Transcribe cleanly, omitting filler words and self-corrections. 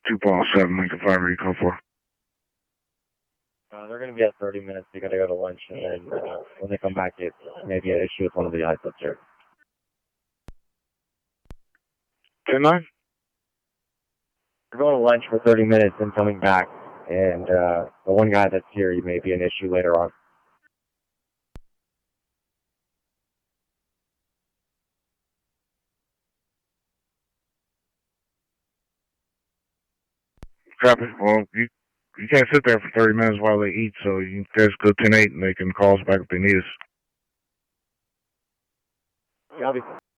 2.7 Lincoln 5, where you call for? They're going to be at 30 minutes. They got to go to lunch, and then when they come back, it may be an issue with one of the guys up there. 10-9? They're going to lunch for 30 minutes and coming back, and the one guy that's here, he may be an issue later on. Copy. Well, you can't sit there for 30 minutes while they eat, so you guys go 10-8 and they can call us back if they need us. Copy.